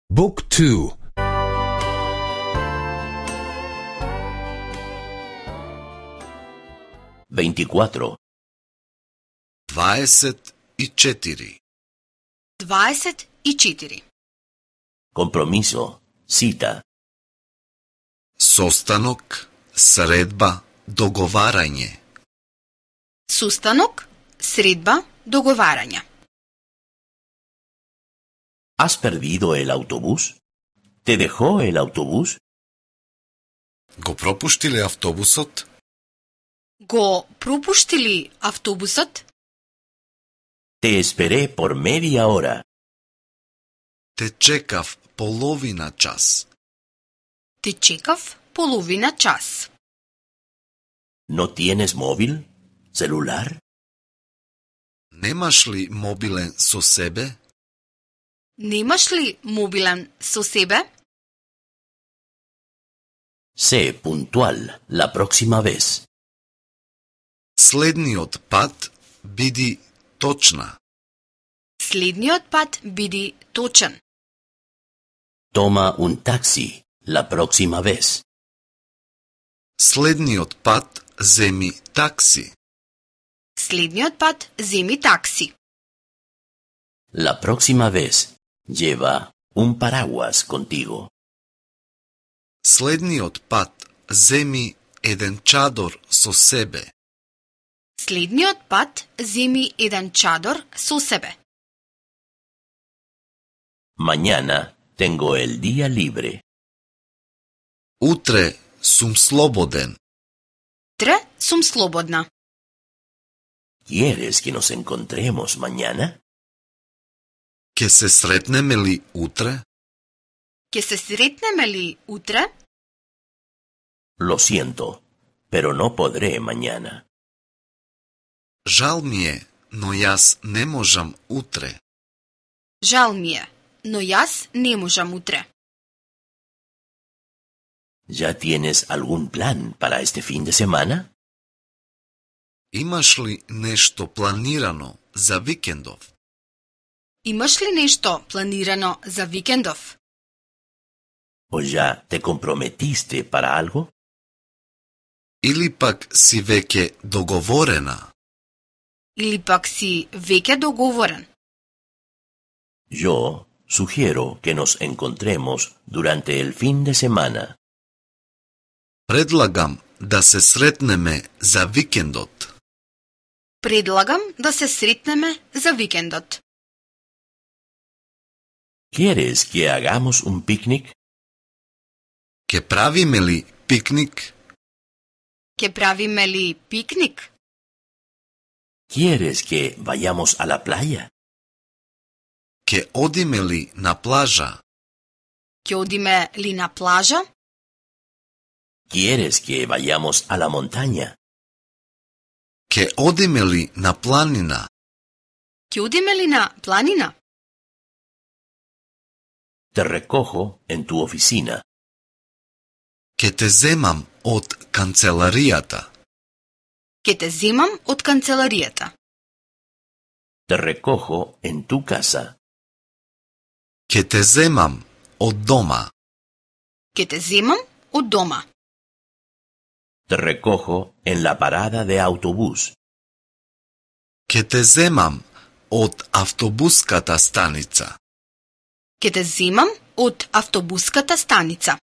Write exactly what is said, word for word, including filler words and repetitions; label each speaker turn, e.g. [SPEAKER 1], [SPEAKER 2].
[SPEAKER 1] บุ๊กทู
[SPEAKER 2] veinticuatro,
[SPEAKER 3] dvadeset i četiri.
[SPEAKER 4] dvadeset i četiri.
[SPEAKER 2] compromiso, cita,
[SPEAKER 3] Sostanok, sredba, dogovaranje.
[SPEAKER 4] Sustanok, sredba, dogovaranja.
[SPEAKER 2] ¿has perdido el autobús? ¿te dejó el autobús?
[SPEAKER 3] Го пропуштили автобусот?
[SPEAKER 4] Го пропуштили автобусот?
[SPEAKER 2] te esperé por media hora.
[SPEAKER 3] Те чекав половина час.
[SPEAKER 4] Те чекав половина час.
[SPEAKER 2] ¿no tienes móvil? ¿celular?
[SPEAKER 3] Немаш ли мобилен со себе?
[SPEAKER 4] Немаш ли мобилен со себе?
[SPEAKER 2] sé puntual la próxima vez.
[SPEAKER 3] Следниот пат биди точна.
[SPEAKER 4] Следниот пат биди точен.
[SPEAKER 2] toma un taxi la próxima vez.
[SPEAKER 3] Следниот пат земи такси.
[SPEAKER 4] Следниот пат земи такси.
[SPEAKER 2] La próxima vez lleva un paraguas contigo.
[SPEAKER 3] Следниот пат земи еден чадор со себе.
[SPEAKER 4] Следниот пат земи еден чадор со себе.
[SPEAKER 2] Mañana tengo el día libre.
[SPEAKER 3] Утре сум слободен.
[SPEAKER 4] Тре сум слободна.
[SPEAKER 2] ¿quieres que nos encontremos mañana?
[SPEAKER 3] Ке се сретнеме ли утре?
[SPEAKER 4] Ке се сретнеме ли утре?
[SPEAKER 2] Lo siento, pero no podré mañana.
[SPEAKER 3] Жал ми е, но јас не можам утре.
[SPEAKER 4] Жал ми е, но јас не можам утре.
[SPEAKER 2] ¿ya tienes algún plan para este fin de semana?
[SPEAKER 3] Имаш ли нешто планирано за викендов?
[SPEAKER 4] Имаш ли нешто планирано за викендов?
[SPEAKER 2] ¿o ya te comprometiste para algo?
[SPEAKER 3] Или пак си веќе договорена?
[SPEAKER 4] Или пак си веќе договорен?
[SPEAKER 2] Yo sugiero que nos encontremos durante el fin de semana.
[SPEAKER 3] Предлагам да се сретнеме за викендот.
[SPEAKER 4] Предлагам да се сретнеме за викендот.
[SPEAKER 2] ¿quieres que hagamos un picnic?
[SPEAKER 3] Ке правиме ли пикник?
[SPEAKER 4] Ке правиме ли пикник?
[SPEAKER 2] ¿quieres que vayamos a la playa?
[SPEAKER 3] Ке одиме ли на плажа?
[SPEAKER 4] Ке одиме ли на плажа?
[SPEAKER 2] ¿quieres que vayamos a la montaña?
[SPEAKER 3] Ке одиме ли на планина?
[SPEAKER 4] Ке одиме ли на планина?
[SPEAKER 2] te recojo en tu oficina.
[SPEAKER 3] Ке те земам од канцеларијата.
[SPEAKER 4] Ке те земам од канцеларијата.
[SPEAKER 2] te recojo en tu casa.
[SPEAKER 3] Ке те земам од дома.
[SPEAKER 4] Ке те земам од дома.
[SPEAKER 2] te recojo en la parada de autobús.
[SPEAKER 3] Ке те земам од автобуската станица.
[SPEAKER 4] Ке те земам од автобуската станица.